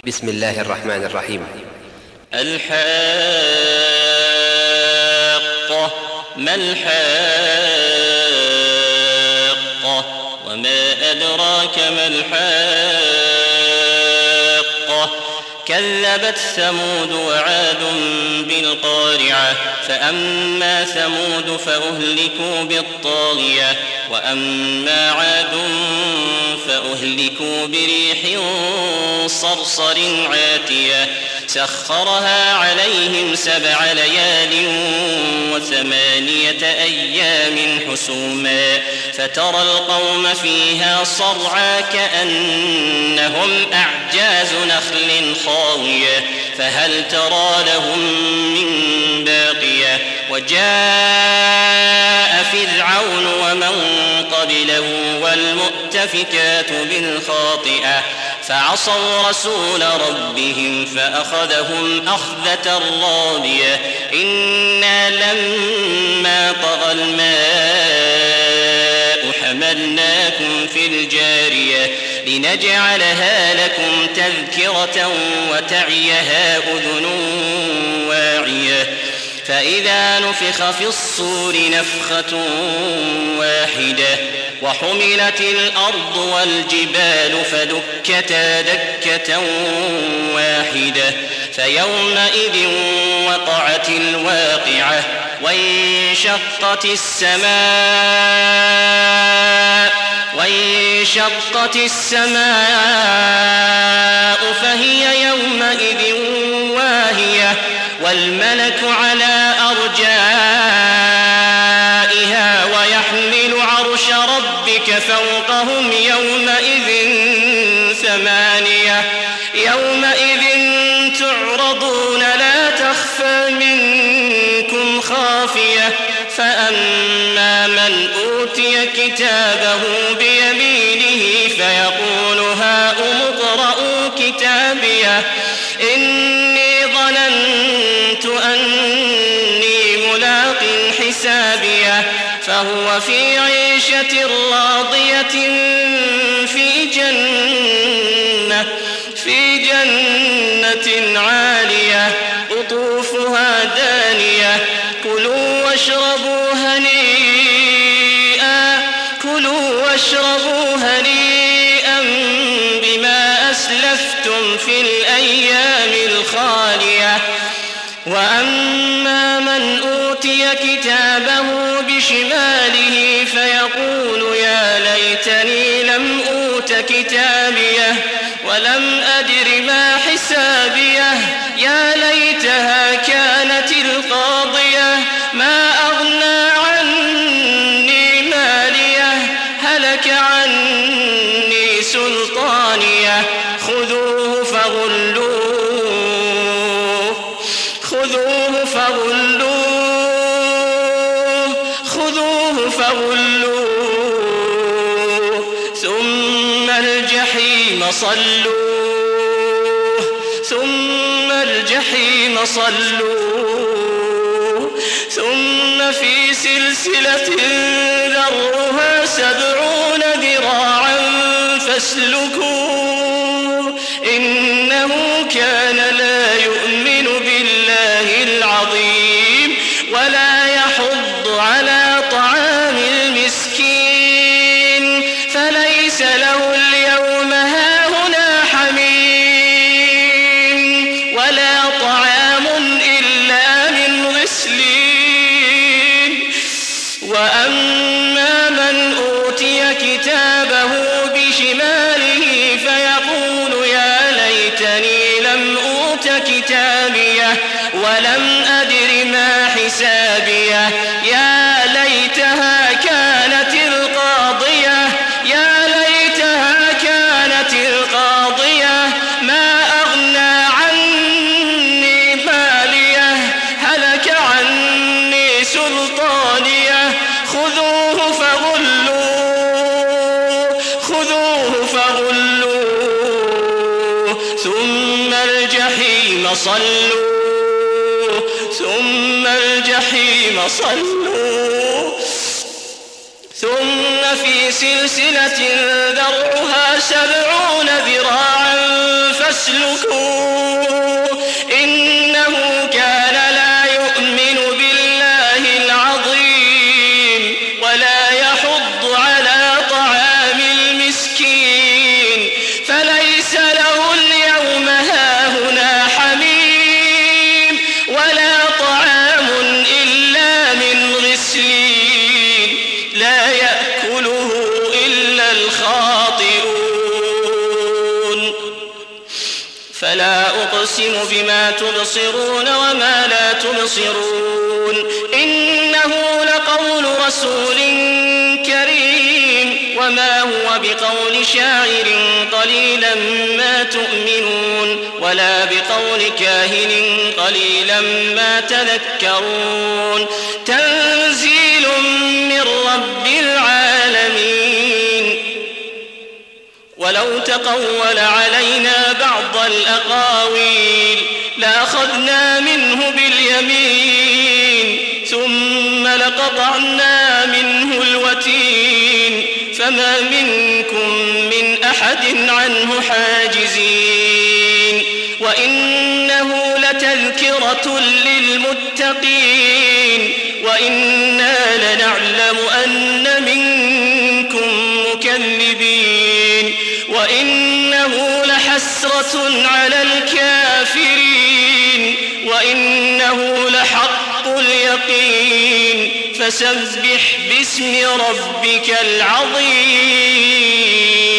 بسم الله الرحمن الرحيم. الحاقة. ما الحاقة؟ وما أدراك ما الحاقة؟ كذبت ثمود وعاد بالقارعة. فأما ثمود فأهلكوا بالطاغية، وأما عاد فأهلكوا بريح صرصر عاتية سخرها عليهم 7 ليال و8 أيام حسوما، فترى القوم فيها صرعى كأنهم أعجاز نخل خاوية، فهل ترى لهم من باقية؟ وجاء فرعون ومن قبله والمؤتفكات بالخاطئة فعصوا رسول ربهم فأخذهم أخذة رابية. إنا لما طغى الماء حملناكم في الجارية لنجعلها لكم تذكرة وتعيها أذن واعية. فإذا نفخ في الصور نفخة واحدة وحملت الأرض والجبال فدكتا دكة واحدة فيومئذ وقعت الواقعة وانشقت السماء فهي يومئذ واهية والملك على أرجائها ويحمل عرش ربك فوقهم يومئذ 8 يومئذ تعرضون لا تخفى منكم خافية. فأما من أوتي كتابه بيمينه فيقول هاؤم اقرءوا كتابيه إني ظننت أني ملاق حسابيه فهو في عيشة راضية في جنة عالية قطوفها دانية. كلوا واشربوا هنيئا بما أسلفتم في الأيام الخالية. وأما من أوتي كتابه بشماله فيقول يا ليتني لم أوت كتابيه ولم أدر ما حسابيه يا ليتها كانت القاضية ما أغنى عني ماليه هلك عني سلطانيه. خذوه فغلوه ثم الجحيم صلوه ثم في سلسلة ذرعها 70 ذراعا فاسلكوه إنه كان لا يؤمن بالله العظيم ولا يحض على طعام المسكين فليس له اليوم هاهنا حميم ولا طعام إلا من غسلين. وأما من أوتي كتابه بشماله فيقول يا ليتني لم أوت كتابيه ولم أدر ما حسابيه يا ليتها كانت القاضية ما أغنى عني ماليه هلك عني سلطانيه. خذوه فغلوه ثم الجحيم صلوه ثم في سلسلة ذرعها 70 ذراعا فاسلكوه إنه كان لا يؤمن بالله العظيم ولا يحض على طعام المسكين فليس له اليوم هاهنا حميم ولا طعام إلا من غسلين لا يأكله إلا الخاطئون فلا أقسم بما تبصرون وما لا تبصرون إنه لقول رسول كريم وما هو بقول شاعر قليلا ما تؤمنون ولا بقول كاهن قليلا ما تذكرون تنزيل من رب العالمين ولو تقول علينا بعض الأقاويل لأخذنا منه باليمين ثم لقطعنا منه الوتين فما منكم من أحد عنه حاجزين وإنه لتذكرة للمتقين وإنا لنعلم أن منكم مكذبين وإنه لحسرة على الكافرين وإنه لحق اليقين فسبح باسم ربك العظيم